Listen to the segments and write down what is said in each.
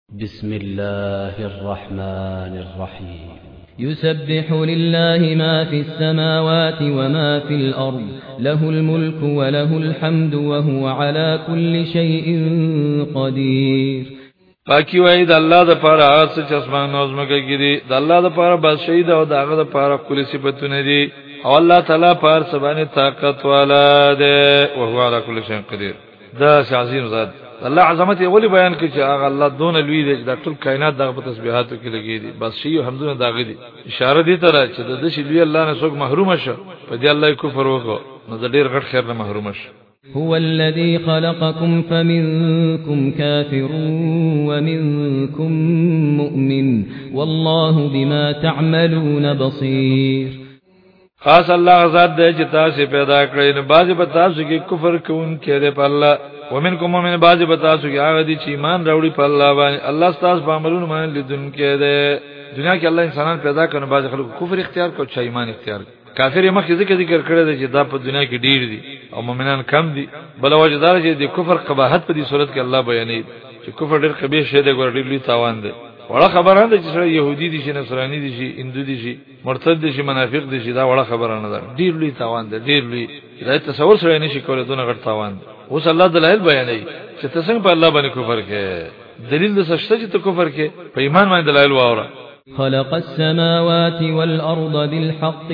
بسم الله الرحمن الرحيم يسبح لله ما في السماوات وما في الأرض له الملك وله الحمد وهو على كل شيء قدير. پاکی وای د الله د پاره هغه څه چې اسمان او زمکه کې دي د الله د پاره بس شهید او دغه د پاره کلی صفاتونه دي او الله تعالی پر سبحانه طاقت والا ده او هو على كل شيء قدير. دا عظیم ذات الله عظمت ولی بیان کړي چې هغه الله دون لوی دی د ټول کائنات دغه په تسبیحاتو کې لګي دي بس شی حمدونه داغه دي اشاره دي تر چې د شی لوی الله نه څوک محروم شه په دې الله کفر وکړو نو د ډیر غټ خیر نه محروم شه. هو الذي خلقكم فمنكم كافر ومنكم مؤمن والله بما تعملون بصير. خاص الله ذات دې چې تاسو پیدا کړی نو بعضی په تاسو کې کفر کوونکې دی په الله ومنکم مؤمن بعضی په تاسو کې هغه دي چې ایمان راوړي په الله باندې الله ستاسو په عملونو باندې لیدونکې دی. دنیا کې الله انسانان پیدا کړي بعضی خلک کفر اختیار کوي چې ایمان اختیار کوي. کافر یې مخکې ذکر کړی دی چې دا په دنیا کې ډیر دي او مؤمنان کم دي. بل وجه دا چې د کفر قباحت په دې صورت کې الله بیانوي چې کفر ډیر قبیح شی دی ګور ډیر لوی تاوان دی. وړه خبره ده چې يهودي دي شي نصراني دي شي هندو دي شي مرتد دي شي منافق دي شي دا وړه خبره نه ده ډیر لوی تاوان ده ډیر لوی دا تصور سره نشي کولای دونه غټ تاوان ده. اوس الله دلایل بیانوي چې تاسو څنګه په الله باندې کفر کې دلیل د سشته چې ته کفر کې په ایمان باندې دلایل واوره. خلق السماوات والأرض بالحق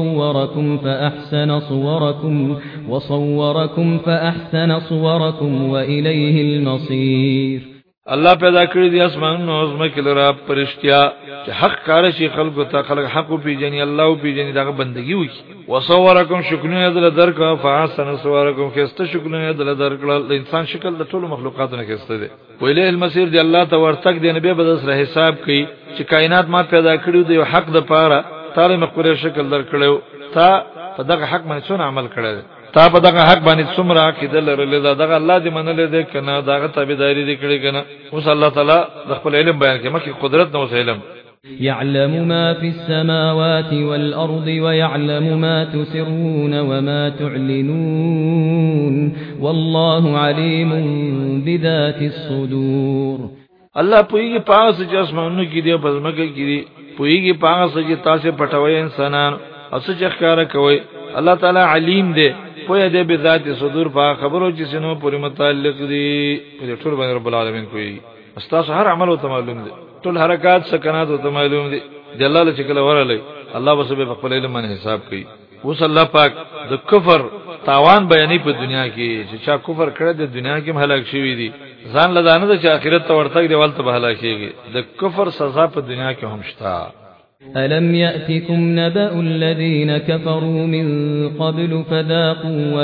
وصوركم فأحسن صوركم وإليه المصير. الله پیدا کړی دي اسمانونو او زمکه لرا پرشتیا چې حق کار شي خلکو ته خلک حق پیژني الله او پیژني دغه بندگی وکي. وصورکم شکلونه دل درک فاحسن صورکم خسته شکلونه دل درک انسان شکل د ټولو مخلوقاتو نه خسته دي. ویله المسیر دی الله ته ورتک دی نبی به سره حساب کوي چې کائنات ما پیدا کړیو دی حق د پاره تعالی مقبره شکل درکړو تا په دغه حق باندې څونه عمل کړی تا په دغه حق باندې څومره عقیده لرلې دغه الله دې منلې دې کنه دغه تابعداري دې کړې کنه. اوس الله تعالی د خپل علم بیان کوي مکه قدرت نو علم يعلم ما في السماوات والأرض ويعلم ما تسرون وما تعلنون والله عليم بذات الصدور. الله پویږي پاس چې اسمانونو کې دی په ځمکه کې دی پویږي پاس چې تاسو پټوي انسانان او څه ښکارا کوي. الله تعالی علیم دی پوی دی به ذات صدور په خبرو چې سينو پورې متعلق دي په ټول باندې رب العالمین کوي. استاسو هر عمل او معلوم دي ټول حرکات سکنات او معلوم دي جلاله چې کله ورلې الله وسبه په خپل علم باندې حساب کوي. اوس الله پاک د کفر تاوان بیانې په دنیا کې چې چا کفر کړی د دنیا کې هلاک شوی دي ځان لدانه د آخرت ته ورتګ دی ولته به هلاکیږي. د کفر سزا په دنیا کې هم شته. ألم يأتكم نبأ الذين كفروا من قبل فذاقوا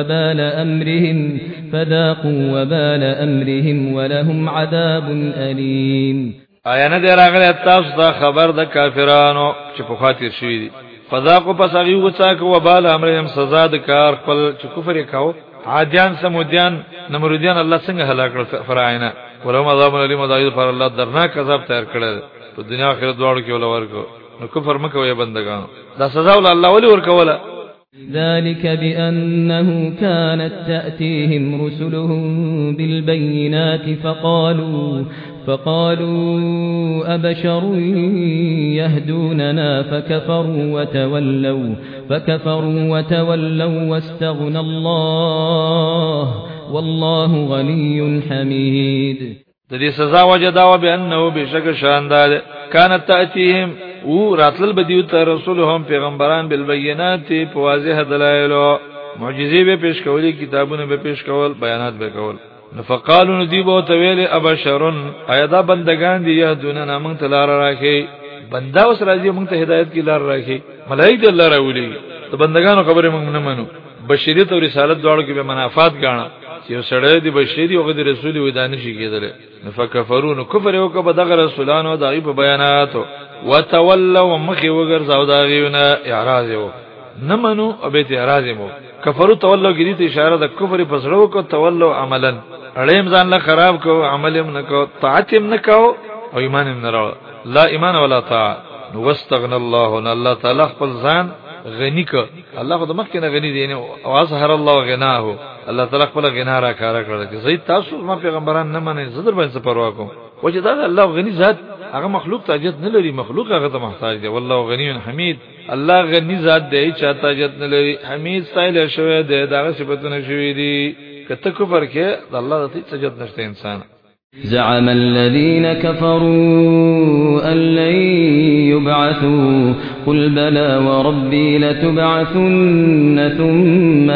وبال أمرهم ولهم عذاب أليم. آیا نه راغلی تاسو ته خبر د کافرانو چې په خاطر شوی دي فذاقوا پس هغه وڅاک وبال امرهم سزا د کار خپل چې کفر وکاو عادیان سمودیان نمرودیان الله څنګه هلاک کړ فرعون ولهم عذاب الیم دایو پر الله درناک عذاب تیار کړل په دنیا آخرت دواړو کې ولورکو نو کفر مکوې بندگان دا سزا ول الله ولي ورکوله. ذلك بأنه كانت تأتيهم رسلهم بالبينات فقالوا أبشر يهدوننا فكفروا وتولوا واستغنى الله والله غني حميد. د دې سزا وجدا و بانه بشک شاندار كانت تأتيهم او راتل بدیو ته رسولهم پیغمبران بالبينات په واضح دلایل معجزې به پیش کولې کتابونه به پیش کول بیانات به کول. فقالوا ندیبو تویل ابشرن ایدا بندگان دی یهدوننا من تلار راکې بندا اوس راځي موږ ته هدایت کی لار راکې ملائکه الله راولي ته بندگانو خبره موږ نه منو. بشریت او رسالت دواړو کې به منافات غاڼه چې سړی دی بشری او د رسول وي دانش کېدل. فکفرون کفر یو کو بدغه رسولانو دغه په بیاناتو وتولوا مخي وګرځاو داغیونه اعراض یو نه منو او به اعراض مو کفرو تولوا کې دې اشاره د کفر په سره کو تولوا عملا اړیم ځان له خراب کو عمل هم نه کو طاعت هم نه کو او ایمان هم نه راو لا ایمان ولا طاعت. واستغنى الله تعالی خپل ځان غنی ک الله خو د مخ کې نه غنی دی او اظهر الله غناه الله تعالی خپل غنا را کار کړل چې زید تاسو ما پیغمبران نه منئ زدر باندې پروا کوم وجه دا الله غني ذات هغه مخلوق ته حاجت نه لري مخلوق هغه ته محتاج دی والله غنی حمید الله غنی ذات دی چې ته حاجت نه لري حمید سایل شوی دی دا صفاتونه شوی دي کته کفر کې الله ته حاجت نشته انسان زعم الذين كفروا أن لن يبعثوا قل بلى وربي لتبعثن ثم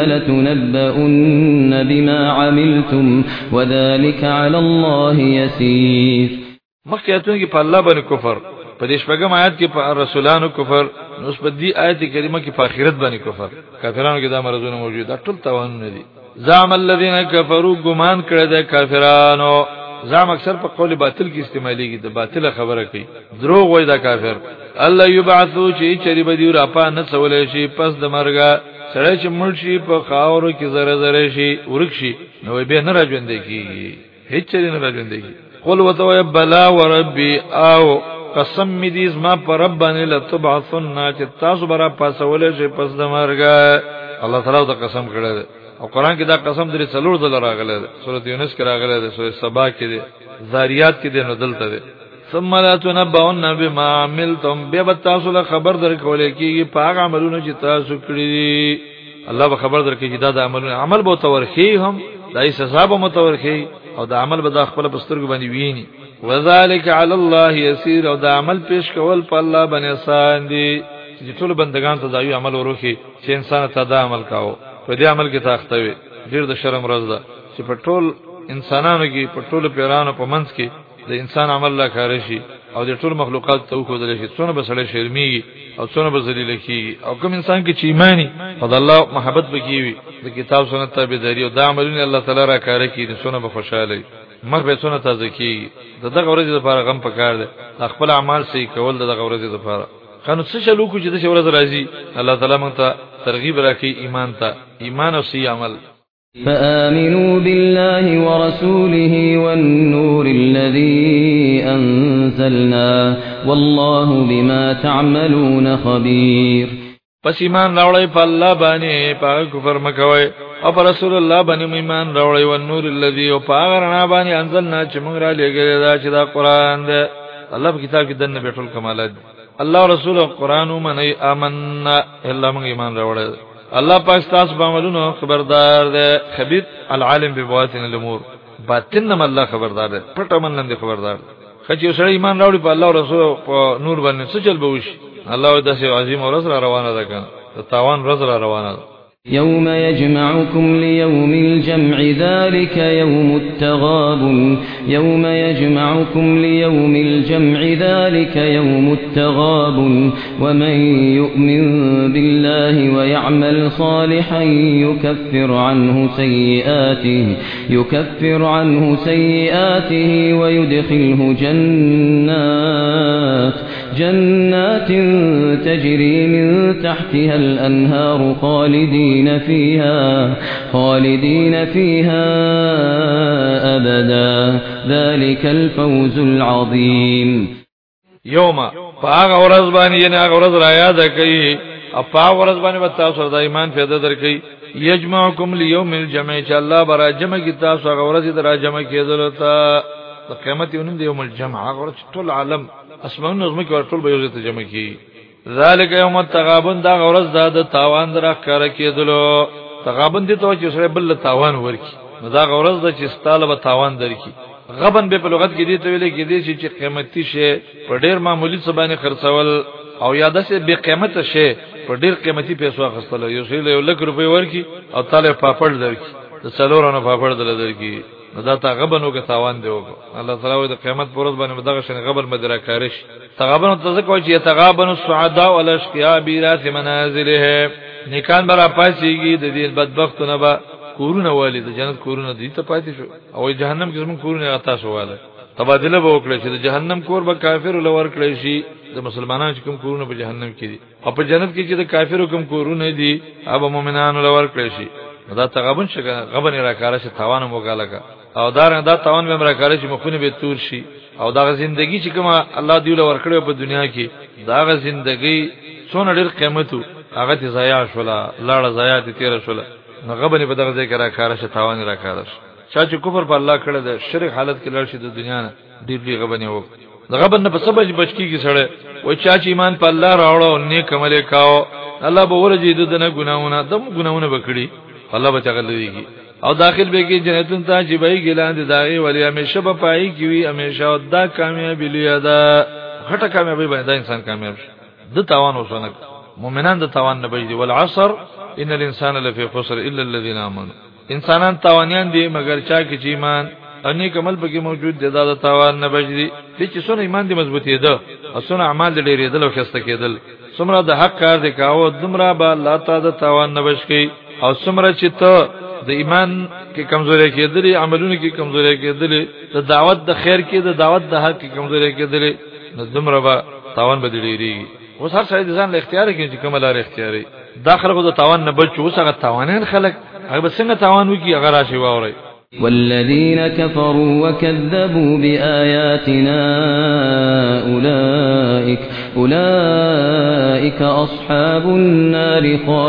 لتنبؤن بما عملتم وذلك على الله يسير مخیاتون کې په الله باندې کفر په دې شپږم آیات کې په رسولانو کفر نو په دې آیت کریمه کې په آخرت باندې کفر کافرانو کې دا مرزونه موجود ده ټول توان نه دي زعم الذين كفروا ګمان کړه د کافرانو زعم اکثر په قول باطل کې استعماليږي د باطله خبره کوي دروغ وای دا کافر الله یبعثو چې چری بدی را پا نه څولې شي پس د مرګه سره چې مړ شي په خاورو کې زره زره شي ورک شي نو به نه راځوندې کیږي هیڅ چری نه راځوندې کیږي قل وتو بلا وربي او قسم می دې زما پر رب باندې لتبعثن چې تاسو برا پاسولې شي پس د مرګه الله تعالی دا قسم کړی او قران کې دا قسم درې څلور ځله راغلی ده سورۃ یونس کې راغلی ده سورۃ سبا کې ده زاریات کې ده نو دلته ده ثم لا تنبؤن بما عملتم به تاسو له خبر درکول کېږي په هغه عملونو چې تاسو کړی الله به خبر درکړي چې دا عملونه عمل به تورخي هم دای سزا به متورخي او دا عمل به د خپل بسترګ باندې ویني وذالک علی الله یسیر او دا عمل پیش کول په الله باندې آسان دي چې ټول بندگان ته دا یو عمل وروخي چې انسان ته دا عمل کاوه په دې عمل کې تاختوي ډیر د شرم ورځ ده چې په ټول انسانانو کې په ټول پیرانو په منځ کې د انسان عمل لا کار شي او د ټول مخلوقات ته خو دل شي څونه بسړې شرمي او څونه بذلیل کی او کوم انسان کې چې ایمانی او د الله محبت وکوي د کتاب سنت تابعداري او د عملونه الله تعالی را کار کوي څونه به خوشاله مخ به څونه تازه کی دغه ورځې لپاره غم پکار ده خپل اعمال صحیح کول دغه ورځې لپاره خنو څه چلو کو چې د ورځ راځي الله تعالی مونږ ته ترغیب راکړي ایمان ته ایمان او صحیح عمل فآمنوا بالله ورسوله والنور الذي أنزلنا والله بما تعملون خبير پس ایمان راوړی په الله باندې په کفر مکوي او په رسول الله باندې ایمان راوړی او نور الذي او په غرنا باندې انزلنا چې موږ را لګل دا چې دا قران دی الله په کتاب کې دنه بیٹول کمالات الله رسول قران ومني آمنا الا موږ ایمان راوړی الله پاک تاسو باندې خبردار دی خبير العالم ببواطن الامور باطن الله خبردار دی پټه منند خبردار خچې سره ایمان راوړي په الله او رسول په نور باندې څه چل به وشي الله داسې عظیم او رسول روانه ده کنه تاوان رسول روانه ده يوم يجمعكم ليوم الجمع ذلك يوم التغابن يوم يجمعكم ليوم الجمع ذلك يوم التغابن ومن يؤمن بالله ويعمل صالحا يكفر عنه سيئاته ويدخله جنات تجري من تحتها الأنهار خالدين فيها أبدا ذلك الفوز العظيم يوم فاغ ورزباني يناغ ورز رايا دكي افاغ ورزباني بتاسو د ایمان پیدا درکې یجمعکم لیوم الجمع چې الله برا جمع کی تاسو غورز در جمع کېدل ته قیامت یوم د یوم الجمع غورز ټول عالم اسمان نظم کې ټول به یو ځای جمع کی ذالک یوم التغابن دا غورز د تاوان در کار کېدلو تغابن دي ته چې سره بل تاوان ورکی نو دا غورز د چې ستاله به تاوان درکی غبن به په لغت کې دي ته ویل کې دي چې قیمتي شی په ډیر معمولی څه باندې خرڅول او یاده سه به قیمت شی په ډیر قیمتي پیسو اخستل یو شی له 1 روپۍ ورکی او تعالی پاپړ درکی د څلورانو پاپړ درکی دا تا غبنو کې تاوان دی وکړه الله تعالی د قیامت پر ورځ باندې دغه شنه غبن مدرا کارش تغابن تذکر چې تغابن السعداء والاشقياء بیرات منازله نیکان برا پاتېږي د دې بدبختونه به کورونه والد جنت کورونه دي ته پاتې شو او جهنم کې زمون کورونه عطا شواله تبادله به وکړي چې د جهنم کور به کافر لور کړی شي د مسلمانانو کوم کورونه په جهنم کې دي او په جنت کې چې د کافرو کوم کورونه دي هغه مؤمنانو لور کړی شي دا تغابن څنګه غبن راکاره شي تاوان موګالګه او دا تاوان به راکاره شي مخونه به تور شي او دا ژوندۍ چې کوم الله دی له ورکړو په دنیا کې دا ژوندۍ څونه ډېر قیمتو هغه ته ضایع شولا لاړه ضایع دي تیر شولا نو غبن په دغه ځای کې راکاره شي تاوان راکاره شي چې کفر په الله کړه د شرک حالت کې لړ شي د دنیا نه ډیر لوی غبن یو دغه بند په سبب بچکی کی سره و چا چې ایمان په الله راوړو او نیک عمل کاو الله به ورجې دنه ګناونه دم ګناونه وکړي الله به تغلېږي او داخل به کې جنتون ته چې به ګلان دي داغي ولی همیشه به پای کی وي همیشه دا کامیابی لیدا غټه کامیابی باندې انسان کامیاب شي د تاوان وسونه مؤمنان د تاوان نه بيدي والعصر ان الانسان لفي خسر الا الذين امنوا انسانان تاوانيان دي مگر چا کې چې ایمان اني کمل پکې موجود دي دا د تاوان نه بچدي چې څونه ایمان دي مضبوطي ده او څونه اعمال دي ډېرېدل او خسته کېدل څومره د حق کار دي کاوه دمره به الله تعالی د تاوان نه بچي او څومره چې ته د ایمان کې کمزوري کېدلې عملونو کې کمزوري کېدلې د دعوت د خیر کې د دعوت د حق کې کمزوري کېدلې نو دمره به تاوان به ډېریږي اوس هر څه د ځان له اختیار کې چې کومه لار اختیاري داخله د تاوان نه بچو اوس هغه تاوانین خلک هغه څنګه تاوان وکي هغه راشي واوري والذين كفروا وكذبوا بآياتنا أولئك أصحاب النار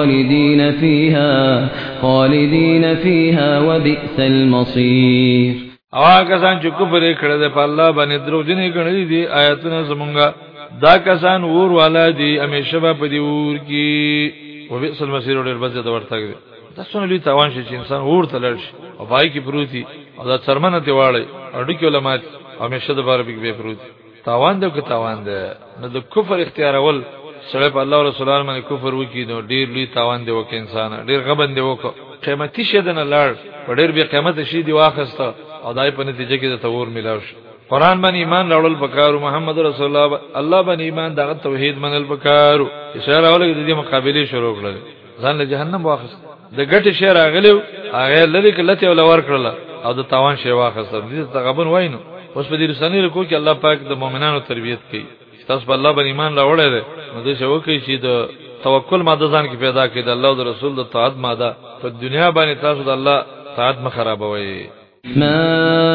خالدين فيها وبئس المصير هغه کسان چې کفر کړل په الله باندې دروځنې کړې دي آیاتونه زمونږه دا کسان ور والا دي همیشه په دې ور کې وبئس المصير ډېر بځه ورته دا څونه لوی تاوان شي چې انسان ورته لړ شي او پای کې پروتي او دا څرمنه دی واړی اډو کې علماء همیشه د بار به پروتي تاوان دی که تاوان دی نو د کفر اختیارول سره په الله او رسول باندې کفر وکي نو ډیر لوی تاوان دی وک انسان ډیر غبن دی وک قیمتي شه دنه لړ په ډیر به قیمت شي دی واخسته او دای په نتیجه کې د تور ملاو شي قران باندې ایمان راوړل پکارو محمد رسول الله باندې ایمان دغه توحید منل پکارو اشاره ولګي د دې مقابله شروع کړل ځان له جهنم واخست د ګټ شهر راغلو هغه لری کلته ول ور کړل او د تاوان شی واخست دې تغبن واینو اوس په دې رسنی رکو کې الله پاک د مؤمنانو تربيت کوي تاسو په الله باندې ایمان راوړل دي نو دې شو کوي چې د توکل ماده ځان کې پیدا کړي د الله او د رسول د طاعت ماده په دنیا باندې تاسو د الله طاعت مخربوي ما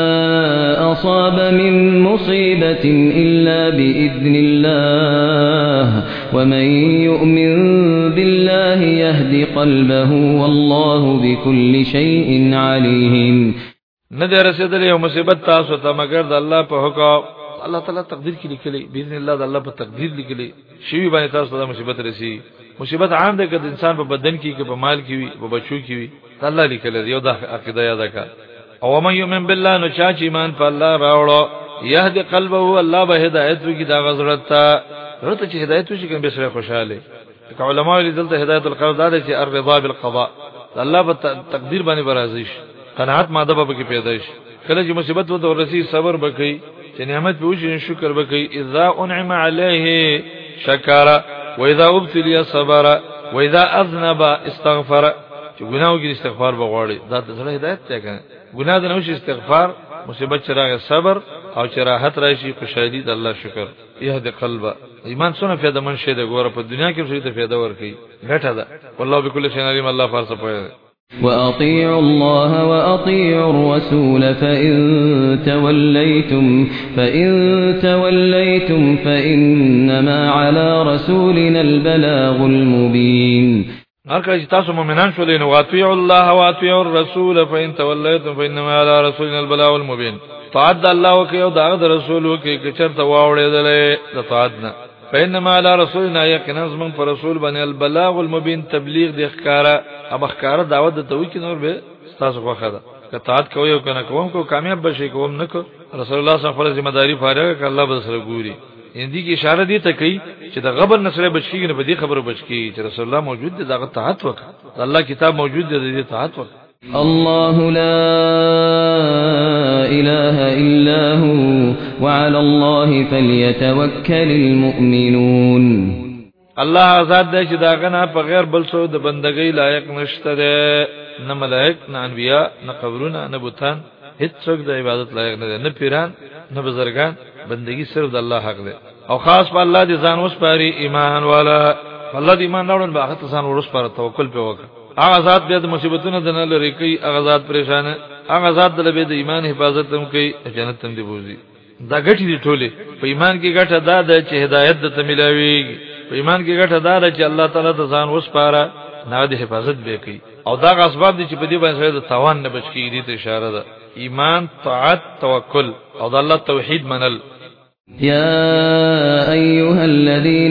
أصاب من مصيبة إلا بإذن الله ومن يؤمن بالله يهد قلبه والله بكل شيء عليم ندر رسیدل یو مصیبت تاسو ته مگر د الله په حکم الله تعالی تقدیر کې لیکلي باذن الله د الله په تقدیر لیکلي شی باندې تاسو ته مصیبت رسی مصیبت عام ده که انسان په بدن کې کې په مال کې وي په بچو کې وي الله لیکلي یو د عقیده یاد کا او من یؤمن بالله نو چا چې ایمان په الله راوړو یهدی قلبه الله به هدایت وکي دا غزرت ورته چې هدایت وشي کوم به سره خوشاله علماء دلته هدایت القلب دا چې الرضا بالقضاء الله په تقدیر باندې برازيش قناعت ماده به کې پیدا شي کله چې مصیبت وته ورسي صبر وکړي چې نعمت به وشي شکر وکړي اذا انعم عليه شکر واذا ابتلي صبر واذا اذنب استغفر چې ګناو کې استغفار بغواړي دا د زړه هدایت ته کنه ګناه نه وشي استغفار مصیبت چراغ صبر او چراحت راشي خوشالي د الله شکر يهدي قلب ایمان څونه فایده من شه د ګوره په دنیا کې څه ته فایده ورکړي غټه ده والله بكل شيء عليم الله فارس پوهه وأطيعوا الله وأطيعوا الرسول فإن توليتم فإنما على رسولنا البلاغ المبين هرکله چې تاسو مؤمنان شولې نو واطيعوا الله واطيعوا الرسول فإن توليتم فإنما على رسولنا البلاغ المبين طاعت الله وکي او دغه رسول وکي چې چرته واوړېدلې د طاعتنا فإنما على رسولنا يقينا من پر رسول باندې البلاغ المبين تبلیغ د ښکارا اب ښکارا دعوت د توکي نور به تاسو خو خدا که طاعت کوي او کنه کوم کو کامیاب بشي کوم نه کو رسول الله صلی الله علیه وسلم ذمہ داری فارغ ک الله به سره ګوري ان دي کې اشاره دي ته کوي چې د غبر نسره بچی نه بدی خبره بچی چې رسول الله موجود دي دغه طاعت وکړه الله کتاب موجود دي د طاعت وکړه الله لا إله إلا هو وعلى الله فليتوكل المؤمنون الله ذات دې چې داغه نه په غیر بل څه د بندګۍ لایق نشته ده نه ملائک نه انبیا نه قبرونه نه بوتان هیڅ څوک د عبادت لایق نه ده نه پیران نه بزرگان بندگی صرف د الله حق ده او خاص په الله دې ځان وسپاري ایمان والا الله دې ایمان راوړل به هغه ځان ورسپاره توکل په وکړه هغه ذات به د مصیبتونو د نه لري کوي هغه ذات پریشان هغه ذات د لبه د ایمان حفاظت هم کوي جنت تم دی بوزي دا ګټي دي ټوله په ایمان کې ګټه دا ده چې هدایت د تملاوي په ایمان کې ګټه دا ده چې الله تعالی ته ځان وسپاره نه د حفاظت به کوي او دا اسباب دي چې په دې باندې د توان نه بچ کیږي ته اشاره ده ایمان طاعت توکل او د الله توحید منل يا أيها الذين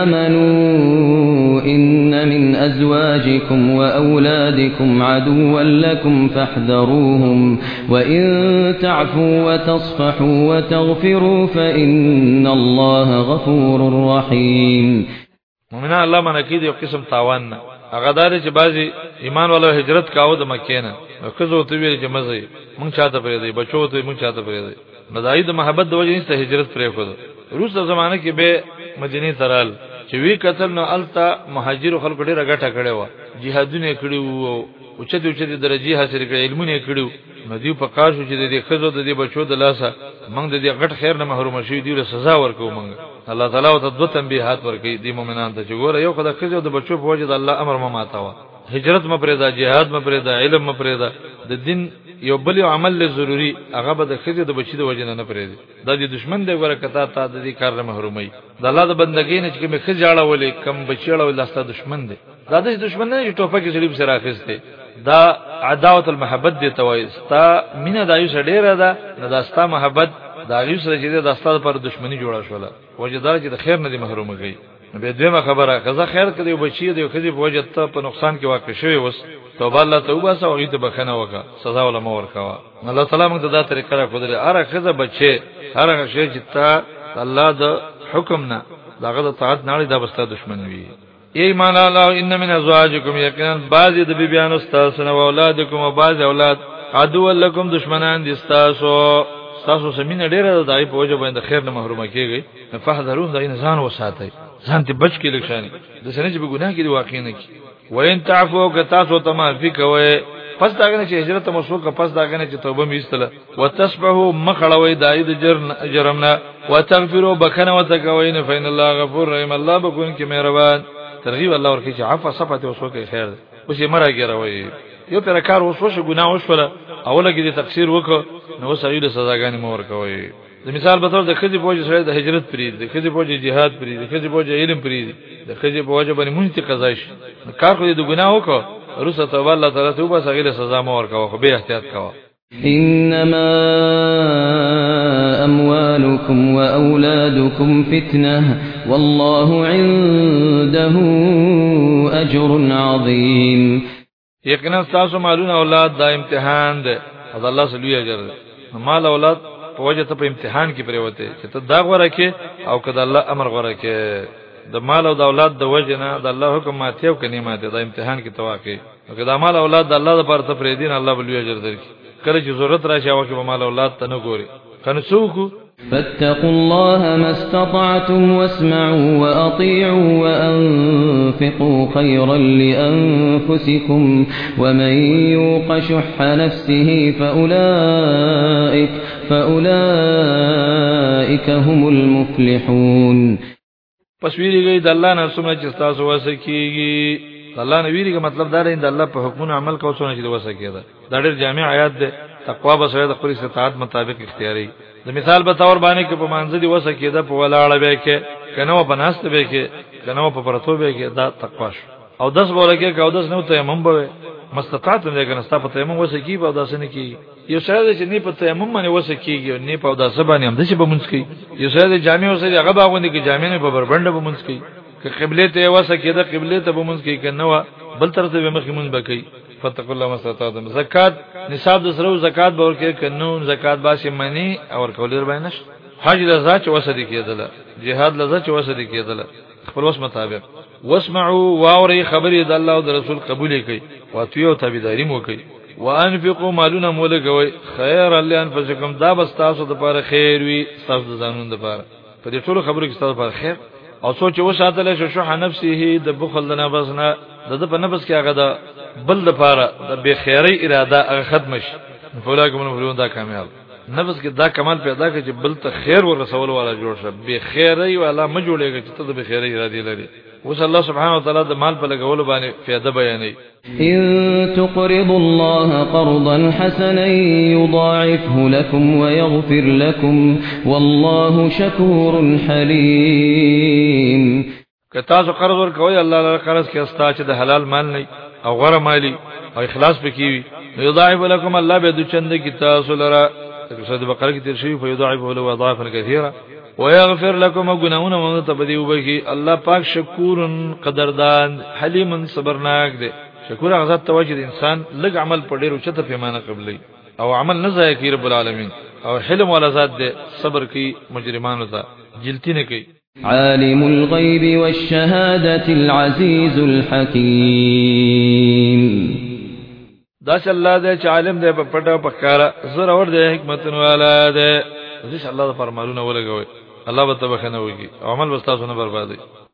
آمنوا إن من أزواجكم وأولادكم عدوا لكم فاحذروهم وإن تعفوا وتصفحوا وتغفروا فإن الله غفور رحيم. مؤمنان الله منکید یو قسم تاوان نه هغه دار چې بازي ایمان ولا هجرت کاوه د مکې نه کزو ته ویل چې مزه مونږ چاته پرې دی بچو ته مونږ چاته پرې دی مدای د محبت د وجې نشته هجرت پرې کړو روسه زمانه کې به مدینه ترال چې وی قتل نو التا مهاجر خلکو ډیره غټه کړي و جهادونه کړي وو او چې درجه حاصل کړي علمونه کړي ندیو په کار شو چې د خزو د بچو د لاسه موږ د دې غټ خیر نه محروم شو دی له سزا ورکو موږ الله تعالی او ته تنبیهات ورکړي دی مؤمنان ته چې ګوره یو خدای خزو د بچو په وجه د الله امر ما ماتاوه هجرت مپریدا جهاد مپریدا علم مپریدا د دین یو بل عمل له ضروری هغه به د خزو د بچی د وجه نه پریدي د دې دشمن دی ورکتا ته د دې کار نه محرومي د الله د بندګۍ نه چې کوم خزاړه ولې کم بچیړه ولې استا دشمن دی دا د دشمن نه ټوپک سلیب سره اخیسته دا عداوت المحبت دی توایستا مینه دایو سره ډیره ده نه داستا محبت دا غیو سره چې د استا پر دشمنی جوړه شوله وجدار چې د خیر نه دی محروم کی به دیمه خبره قضا خیر کړي بچی دی خزي په وجه ته په نقصان کې واقع شوی وس توبه الله توبه سو غي ته بخنه وکا سزا ولا مور کوا الله تعالی موږ ته دا طریقه را کوله اره خزه بچي هر شي چې تا الله د حکم نه داغه د طاعت نه دا بسته دشمن وي ایمان الله ان من ازواجکم یقینا بعضی د بیبیان استاسو او اولادکم او بعض اولاد عدو لکم دشمنان دي تاسو سمینه ډیره د دای په وجه باندې خیر نه محرومه کیږي فحذرون دا انسان وساتئ ځان ته بچ کې لښانه د سنې چې ګناه کې واقع نه کی وین تعفو که تاسو ته معافي کوي پس داګه چې هجرت مسوکه پس داګه چې توبه میستله وتسبحوا مخړوي دای د جرمنا وتغفروا بکنه وتکوین فین الله غفور رحیم الله بكون کې مهربان ترغیب الله ورکه چې عفو صفته وسوکه خیر اوس یې مرګروي یو پر کار وسوشه ګناه وشوله اوله کې د تفسیر وکړه نو سړي له سزاګانې مور کوي د مثال په تور د خځې په وجه سره د هجرت پرې د خځې په وجه jihad پرې د خځې په وجه علم پرې د خځې په وجه باندې مونږ ته قضا شي کار خو د ګناه وکړه روسه توبه الله تعالی توبه سغیله سزا مور کوي خو به احتیاط کوي انما اموالكم واولادكم فتنه والله عنده اجر عظيم یقینا تاسو مالونه اولاد دا امتحان ده از الله سلوی اجر مال اولاد په وجه ته په امتحان کې پریوته چې ته دا غوړه کې او کله الله امر غوړه کې د مال او د اولاد د وجه نه د الله حکم ماتیو کني ماته د امتحان کې تواکي او کله مال اولاد د الله لپاره ته پرې دین الله بلوي اجر درکې کله چې ضرورت راشي او کې مال اولاد ته نه ګوري کنه څوک فاتقوا الله ما استطعتم واسمعوا وأطيعوا وأنفقوا خيرا لأنفسكم ومن يوق شح نفسه فأولئك هم المفلحون پس ویریږي د الله نه سمه چې تاسو وسکیږي الله نه ویریږي مطلب دا دی د الله په حکمونو عمل کوو څنګه چې وسکیږي دا ډېر جامع آیات ده تقوا به سره د خپل استطاعت مطابق اختیاري د مثال په تور باندې کې په منځ دی وسکیده په ولاړه به کې کنه په ناست به کې کنه په پرتو به کې دا تقوا شو او 10 بوله کې او 10 نو تیمم به مستطاعت نه کنه ستا په تیمم وسکی په 10 نه کې یو سره چې نه په تیمم باندې وسکیږي نه په 10 باندې هم د څه به منځ کې یو سره جامع وسره هغه باغونه کې جامع نه په بربنده به منځ کې که قبله ته وسکیده قبله ته به منځ کې کنه بل طرف ته به مخ منځ بکې فتق الله مستطاعتم زکات نصاب د سره زکات به ورکه کنو زکات باسي منی او کولر باندې حج لزا چې وسدي کېدل jihad لزا چې وسدي کېدل خپل وس مطابق واسمعوا واوري خبري د الله او د رسول قبول کړي واتيو تابعداري مو کوي وانفقوا مالنا مولګوي خير لانفسكم دا بس تاسو د لپاره خیر وي تاسو د ځانونو لپاره په دې ټولو خبرو کې تاسو لپاره خیر او سوچ وساتل شو شح نفسه د بخل نه بسنه د په نفس کې هغه د بل لپاره د بے خیری اراده هغه ختم شي فلاکم نفلون دا کامیاب نفس کې دا کمال پیدا کړي چې بل ته خیر ور رسول والا جوړ شه بے خیری والا ما جوړيږي چې ته د بے خیری اراده لري وصلی الله سبحانه وتعالى د مال په لګولو باندې فائدہ بیانوي ان تقرضوا الله قرضا حسنا يضاعفه لكم ويغفر لكم والله شكور حليم که تاسو قرض ورکوي الله تعالی قرض کې استا چې د حلال مال نه او غره مالی او اخلاص پکې وي یضاعف لكم الله به د چند کې تاسو لرا سورۃ بقره کې تیر شوی فیضاعف له اضعافا کثیره ويغفر لكم غناونه مون ته بدی وبخي الله پاک شکور قدردان حلیم صبرناک دی شکر غزت توجد انسان لږ عمل په ډیرو چته پیمانه قبلې او عمل نه ضایع کوي رب العالمین او حلم ولا ذات دی صبر کوي مجرمانو ته جلتی نه کوي عالم الغيب والشهادة العزيز الحكيم داس الله دې چې عالم دې په پټه پکاره زړه ور دې حکمت والا دې دې الله د فرمانونه ولګوي الله به تبخنه وږي عمل واستاسو نه بربادي